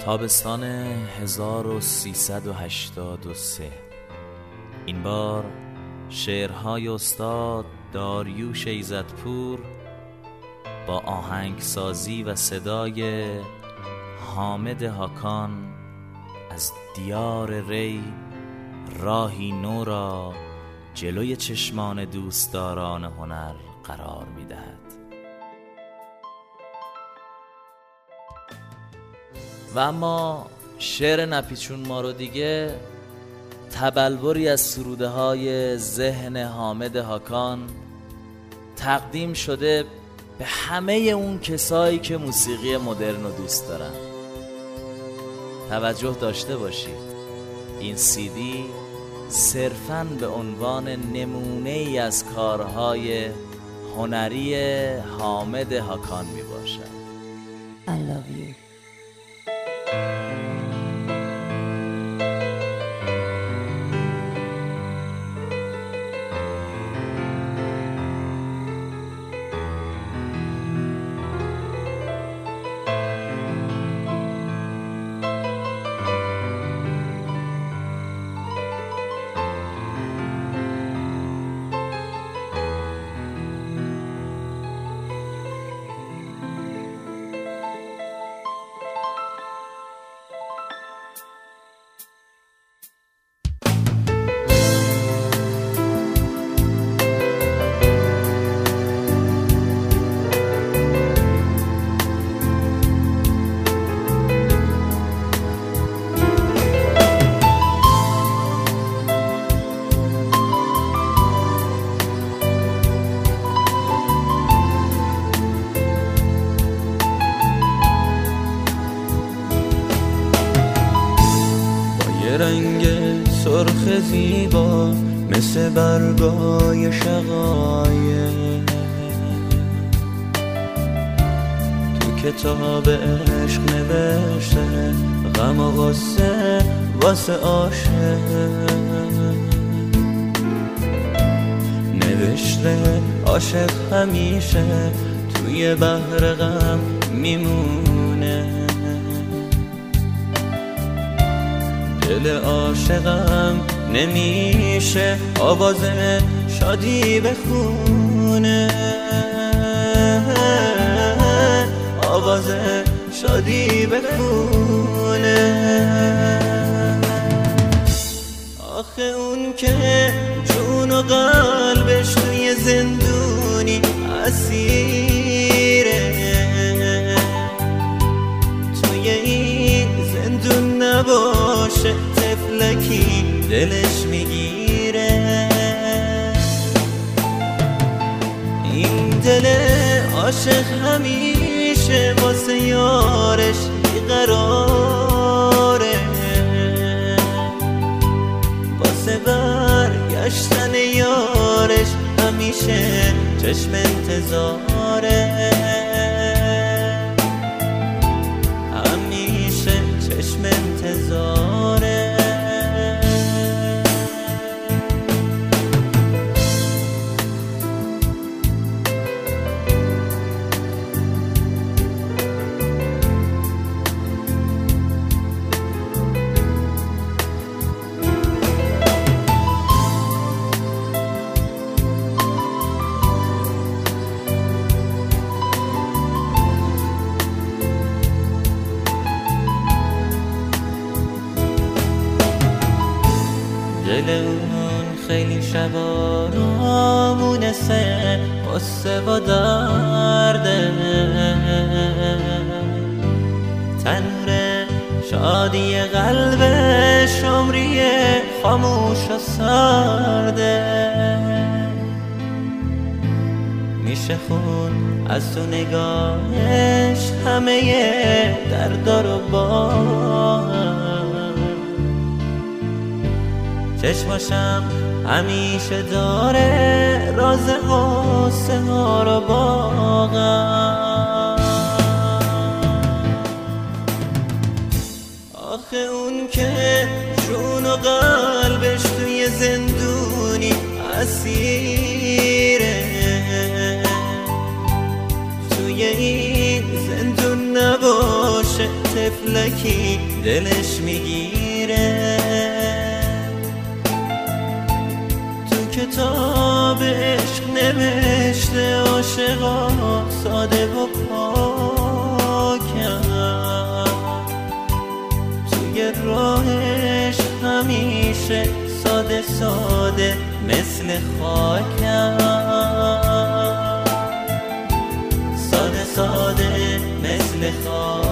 تابستان 1383. این بار شعرهای استاد داریوش ایزدپور با آهنگسازی و صدای حامد هاکان از دیار ری راهی نو را جلوی چشمان دوستداران هنر قرار می‌دهد. و اما شعر نپیچون ما رو دیگه تبلوری از سروده های ذهن حامد هاکان تقدیم شده به همه اون کسایی که موسیقی مدرن رو دوست دارن. توجه داشته باشید، این CD صرفاً به عنوان نمونه ای از کارهای هنری حامد هاکان می باشد. I love you. رنگ سرخ زیبا مثل برگای شقایق تو کتاب عشق نوشته غم و غصه واسه عاشق نوشته عاشق همیشه توی بحر غم میمونه دل عاشقم نمیشه آواز شادی بخونه آواز شادی بخونه آخه اون که جون و قلبش توی زندونی اسیره توی این زندون نباشه طفلکی دلش میگیره این دل عاشق همیشه واسه یارش بیقراره واسه برگشتن یارش همیشه چشم انتظاره همیشه چشم انتظاره دل اون خیلی شبا مونسه قصه و درده تنور شادی قلبش عمری خاموش و سرده میشه خون از تو نگاهش همه دردا رو با چشماشم همیشه داره راز غصه ها رو باقم آخه اون که جون و قلبش توی زندونی اسیره توی این زندون نباشه طفلکی دلش میگیره. تو کتاب عشق نوشته عاشقا ساده و پاکن، توی راهش همیشه ساده ساده مثل خاکن، ساده ساده مثل خاک.